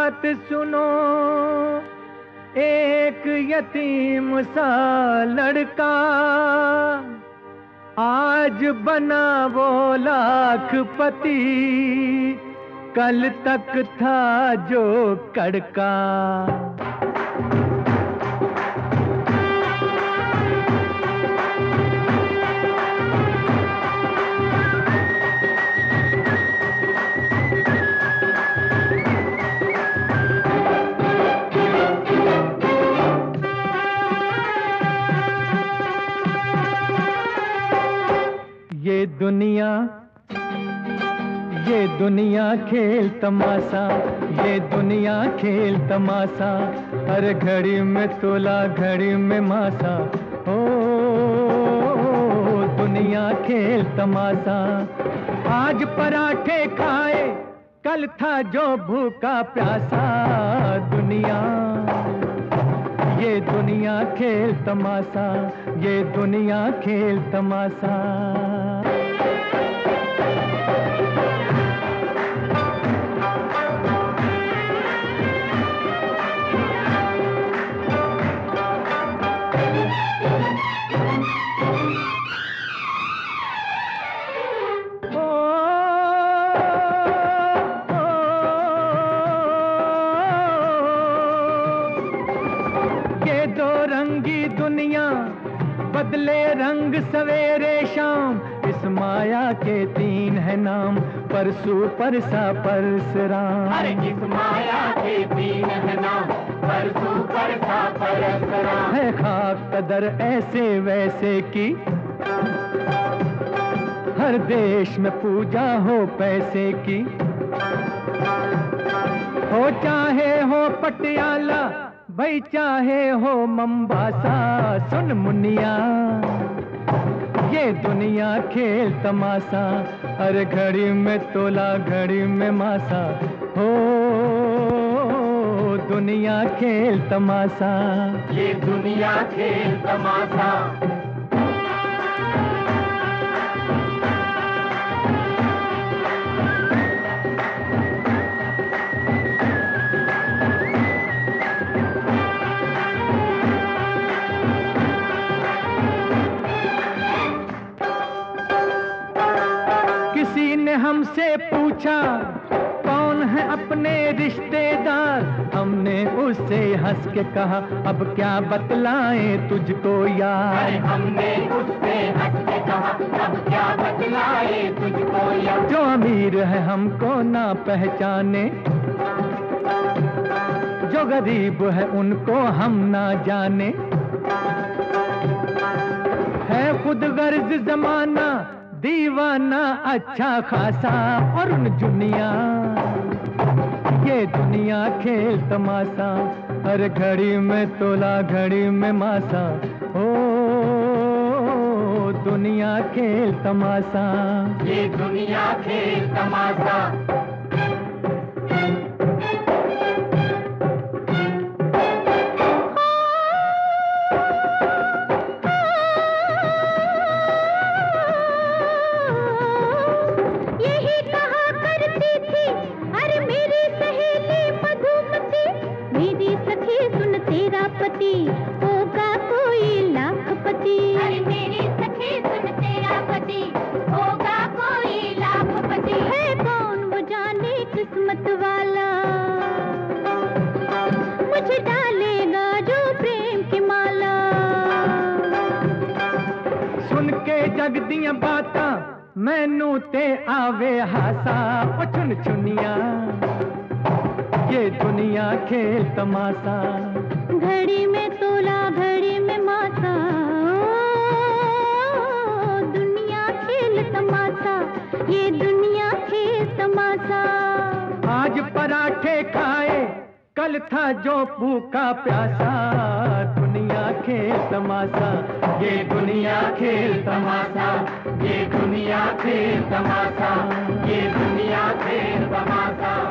बात सुनो, एक यतीम सा लड़का आज बना वो लाखपति, कल तक था जो कड़का। ये दुनिया खेल तमाशा, ये दुनिया खेल तमाशा, हर घड़ी में तोला घड़ी में मासा। ओ दुनिया खेल तमाशा, आज पराठे खाए कल था जो भूखा प्यासा। दुनिया, ये दुनिया खेल तमाशा, ये दुनिया खेल तमाशा। दुनिया बदले रंग सवेरे शाम, इस माया के तीन है नाम, परसू परसा परसराम। अरे इस माया के तीन है नाम, परसू परसा परसराम। है खाक कदर ऐसे वैसे की, हर देश में पूजा हो पैसे की। हो चाहे हो पटियाला भाई चाहे हो मंबासा, सुन मुनिया ये दुनिया खेल तमाशा, हर घड़ी में तोला घड़ी में मासा। हो दुनिया खेल तमाशा, ये दुनिया खेल तमाशा। किसी ने हमसे पूछा कौन है अपने रिश्तेदार, हमने उससे हंस के कहा अब क्या बतलाएं तुझको यार। हमने उससे हंस के कहा अब क्या बतलाएं तुझको यार। जो अमीर है हमको ना पहचाने, जो गरीब है उनको हम ना जाने। है खुद गर्ज जमाना दीवाना अच्छा खासा, और उन दुनिया ये दुनिया खेल तमाशा, हर घड़ी में तोला घड़ी में मासा। ओ दुनिया खेल तमाशा, ये दुनिया खेल तमाशा। होगा कोई लाखपति। अरे मेरी सखी सुन तेरा पति होगा कोई लाखपति। है कौन वो जाने किस्मत वाला, मुझे डालेगा जो प्रेम की माला। सुन के जग दियां बातां मैनू ते आवे हासा। ओ चुन चुनिया ये दुनिया खेल तमाशा, घड़ी में तोला घड़ी में मासा। दुनिया खेल तमाशा, ये दुनिया खेल तमाशा। आज पराठे खाए कल था जो भूखा प्यासा। दुनिया खेल तमाशा, ये दुनिया खेल तमाशा, ये दुनिया खेल तमाशा, ये दुनिया खेल तमाशा।